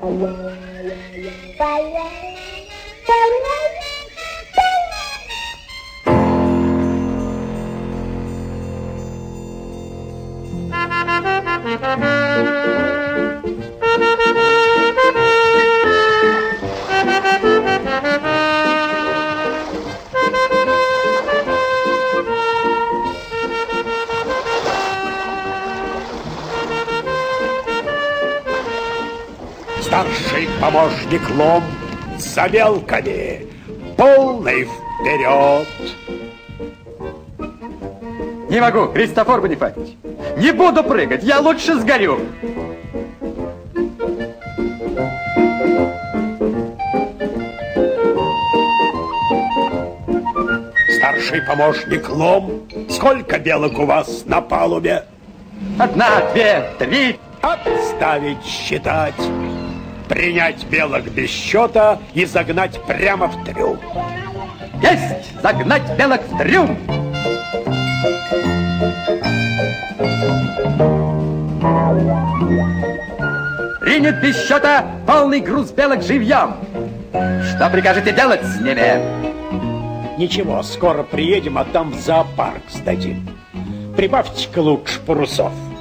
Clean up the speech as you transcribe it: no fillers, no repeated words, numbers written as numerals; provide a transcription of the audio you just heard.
Старший помощник Лом за белками, полный вперед! Не могу, Христофор Бонифатич. Не буду прыгать, я лучше сгорю. Старший помощник Лом, сколько белок у вас на палубе? 1, 2, 3. Отставить считать. Принять белок без счета и загнать прямо в трюм. Есть! Загнать белок в трюм! Принят без счета полный груз белок живьем. Что прикажете делать с ними? Ничего, скоро приедем, а там в зоопарк сдадим. Прибавьте-ка лучше парусов.